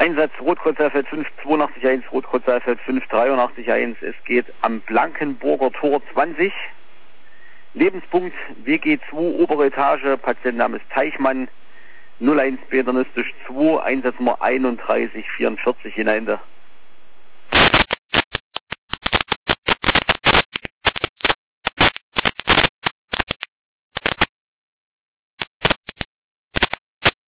Einsatz Rotkreuz-Seefeld 582-1, Rotkreuz-Seefeld 583-1. Es geht am Blankenburger Tor 20. Lebenspunkt WG2, obere Etage, Patientenname ist Teichmann, 01 Peternistisch 2, Einsatznummer 3144 in der Ende.